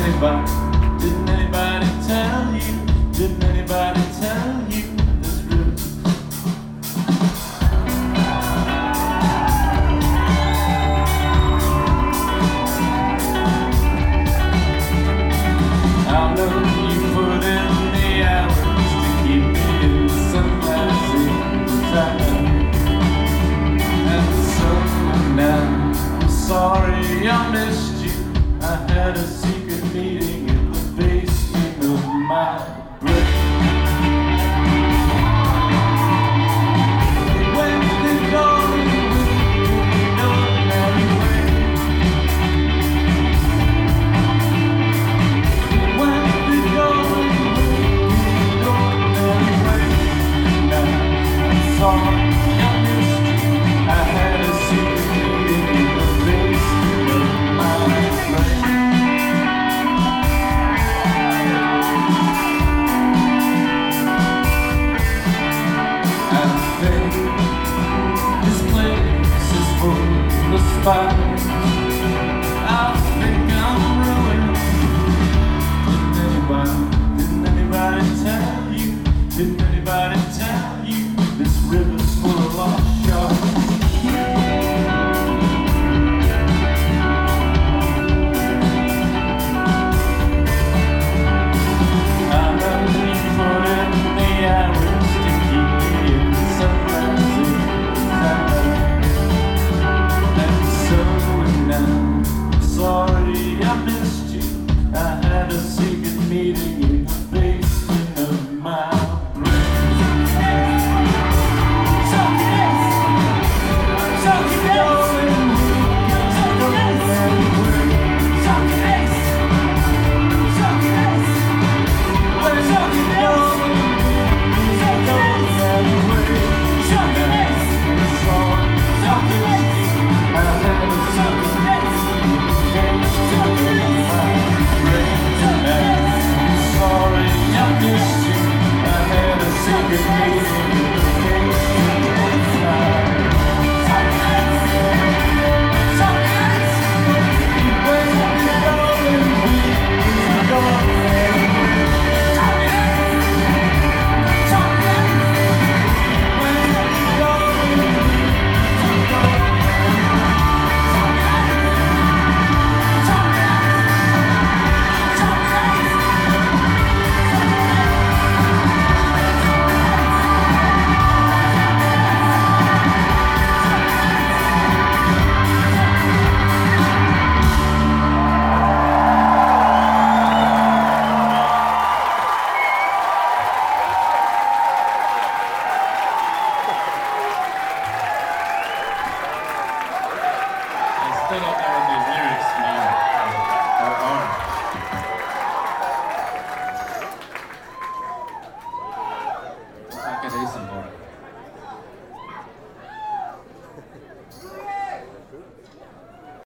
Didn't anybody tell you? Didn't anybody tell you this room? I know you put in the hours to keep me in some passing time. And so now I'm sorry I missed you. I had a secret meeting in the basement of my